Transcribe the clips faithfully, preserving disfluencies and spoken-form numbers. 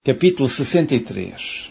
Capítulo sessenta e três.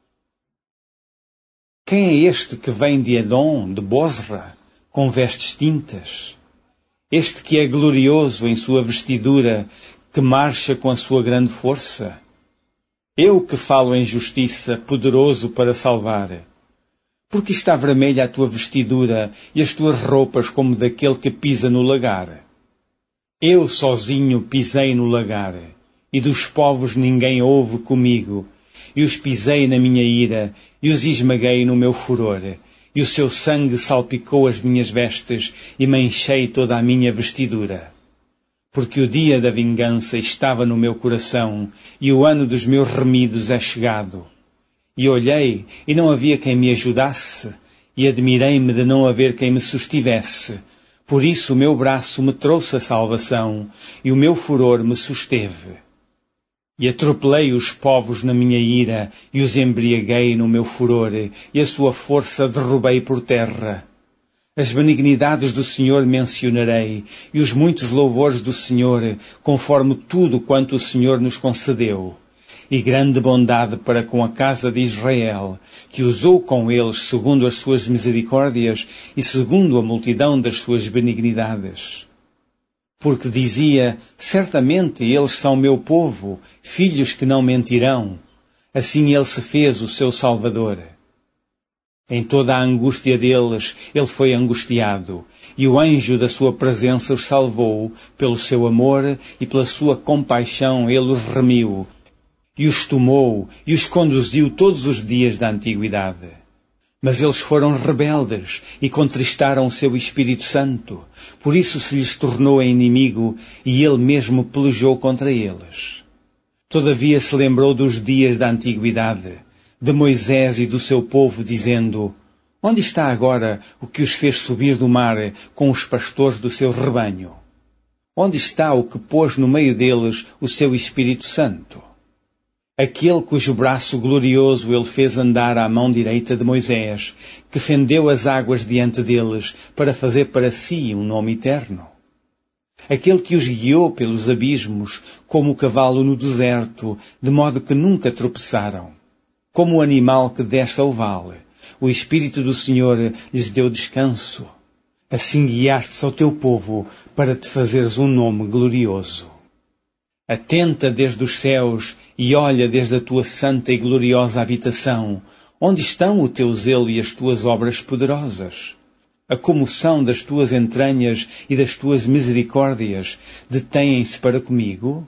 Quem é este que vem de Edom, de Bosra, com vestes tintas? Este que é glorioso em sua vestidura, que marcha com a sua grande força? Eu que falo em justiça, poderoso para salvar. Porque está vermelha a tua vestidura e as tuas roupas como daquele que pisa no lagar? Eu sozinho pisei no lagar, e dos povos ninguém houve comigo, e os pisei na minha ira, e os esmaguei no meu furor, e o seu sangue salpicou as minhas vestes, e manchei toda a minha vestidura. Porque o dia da vingança estava no meu coração, e o ano dos meus remidos é chegado. E olhei, e não havia quem me ajudasse, e admirei-me de não haver quem me sustivesse. Por isso o meu braço me trouxe a salvação, e o meu furor me susteve. E atropelei os povos na minha ira, e os embriaguei no meu furor, e a sua força derrubei por terra. As benignidades do Senhor mencionarei, e os muitos louvores do Senhor, conforme tudo quanto o Senhor nos concedeu. E grande bondade para com a casa de Israel, que usou com eles segundo as suas misericórdias e segundo a multidão das suas benignidades. Porque dizia, certamente eles são meu povo, filhos que não mentirão. Assim ele se fez o seu Salvador. Em toda a angústia deles, ele foi angustiado, e o anjo da sua presença os salvou, pelo seu amor e pela sua compaixão ele os remiu, e os tomou e os conduziu todos os dias da antiguidade. Mas eles foram rebeldes e contristaram o seu Espírito Santo. Por isso se lhes tornou inimigo e ele mesmo pelejou contra eles. Todavia se lembrou dos dias da antiguidade, de Moisés e do seu povo, dizendo, onde está agora o que os fez subir do mar com os pastores do seu rebanho? Onde está o que pôs no meio deles o seu Espírito Santo? Aquele cujo braço glorioso ele fez andar à mão direita de Moisés, que fendeu as águas diante deles, para fazer para si um nome eterno. Aquele que os guiou pelos abismos, como o cavalo no deserto, de modo que nunca tropeçaram. Como o animal que desce ao vale, o Espírito do Senhor lhes deu descanso. Assim guiaste ao teu povo, para te fazeres um nome glorioso. Atenta desde os céus e olha desde a tua santa e gloriosa habitação. Onde estão o teu zelo e as tuas obras poderosas? A comoção das tuas entranhas e das tuas misericórdias detêm-se para comigo?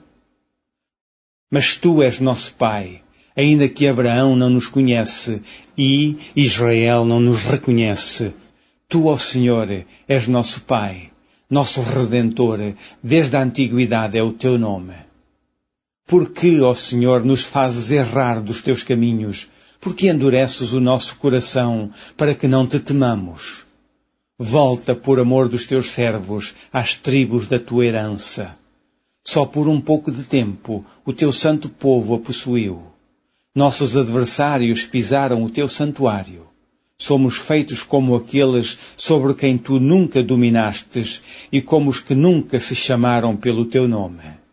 Mas tu és nosso Pai, ainda que Abraão não nos conhece e Israel não nos reconhece. Tu, ó Senhor, és nosso Pai, nosso Redentor, desde a antiguidade é o teu nome. Por que, ó Senhor, nos fazes errar dos teus caminhos? Por que endureces o nosso coração, para que não te temamos? Volta, por amor dos teus servos, às tribos da tua herança. Só por um pouco de tempo o teu santo povo a possuiu. Nossos adversários pisaram o teu santuário. Somos feitos como aqueles sobre quem tu nunca dominastes e como os que nunca se chamaram pelo teu nome.